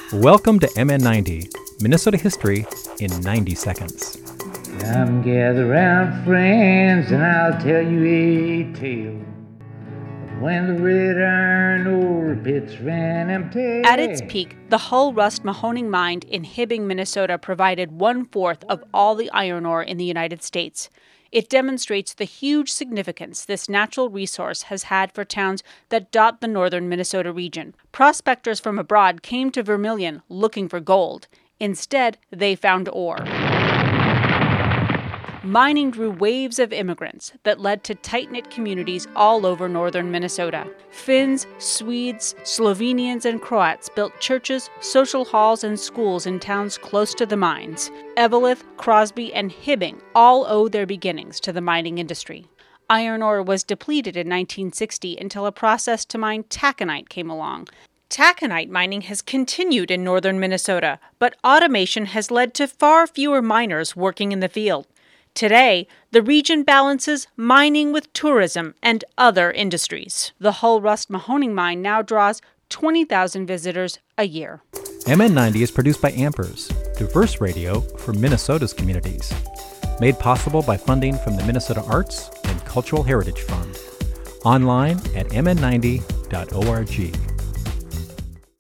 Welcome to MN90, Minnesota History in 90 seconds. Come gather round, friends, and I'll tell you a tale of when the red iron ore pits ran empty. At its peak, the Hull Rust Mahoning Mine in Hibbing, Minnesota provided 1/4 of all the iron ore in the United States. It demonstrates the huge significance this natural resource has had for towns that dot the northern Minnesota region. Prospectors from abroad came to Vermilion looking for gold. Instead, they found ore. Mining drew waves of immigrants that led to tight-knit communities all over northern Minnesota. Finns, Swedes, Slovenians, and Croats built churches, social halls, and schools in towns close to the mines. Eveleth, Crosby, and Hibbing all owe their beginnings to the mining industry. Iron ore was depleted in 1960 until a process to mine taconite came along. Taconite mining has continued in northern Minnesota, but automation has led to far fewer miners working in the field. Today, the region balances mining with tourism and other industries. The Hull Rust Mahoning Mine now draws 20,000 visitors a year. MN90 is produced by Ampers, diverse radio for Minnesota's communities. Made possible by funding from the Minnesota Arts and Cultural Heritage Fund. Online at mn90.org.